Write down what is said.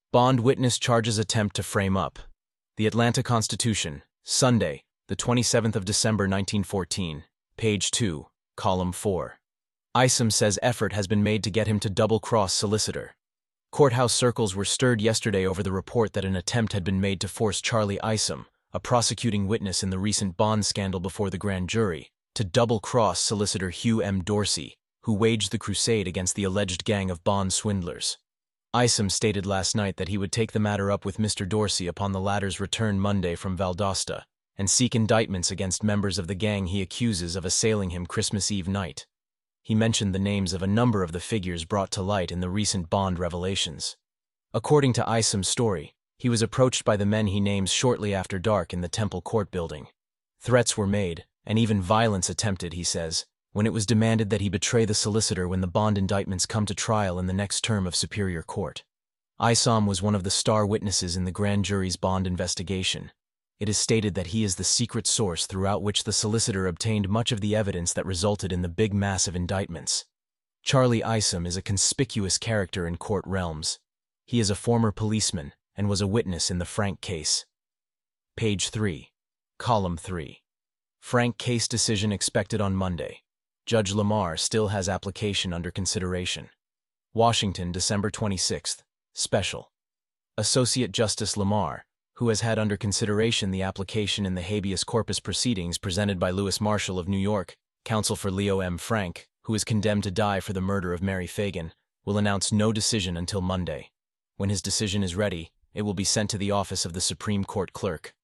Bond witness charges attempt to frame up. The Atlanta Constitution, Sunday, the 27th of December 1914, page 2, column 4. Isom says effort has been made to get him to double-cross solicitor. Courthouse circles were stirred yesterday over the report that an attempt had been made to force Charlie Isom, a prosecuting witness in the recent Bond scandal before the grand jury, to double-cross solicitor Hugh M. Dorsey, who waged the crusade against the alleged gang of Bond swindlers. Isom stated last night that he would take the matter up with Mr. Dorsey upon the latter's return Monday from Valdosta, and seek indictments against members of the gang he accuses of assailing him Christmas Eve night. He mentioned the names of a number of the figures brought to light in the recent Bond revelations. According to Isom's story, he was approached by the men he names shortly after dark in the Temple Court building. Threats were made, and even violence attempted, he says, when it was demanded that he betray the solicitor when the Bond indictments come to trial in the next term of Superior Court. Isom was one of the star witnesses in the grand jury's Bond investigation. It is stated that he is the secret source throughout which the solicitor obtained much of the evidence that resulted in the big mass of indictments. Charlie Isom is a conspicuous character in court realms. He is a former policeman and was a witness in the Frank case. Page 3. Column 3. Frank case decision expected on Monday. Judge Lamar still has application under consideration. Washington, December 26th. Special. Associate Justice Lamar, who has had under consideration the application in the habeas corpus proceedings presented by Louis Marshall of New York, counsel for Leo M. Frank, who is condemned to die for the murder of Mary Fagan, will announce no decision until Monday. When his decision is ready, it will be sent to the office of the Supreme Court clerk.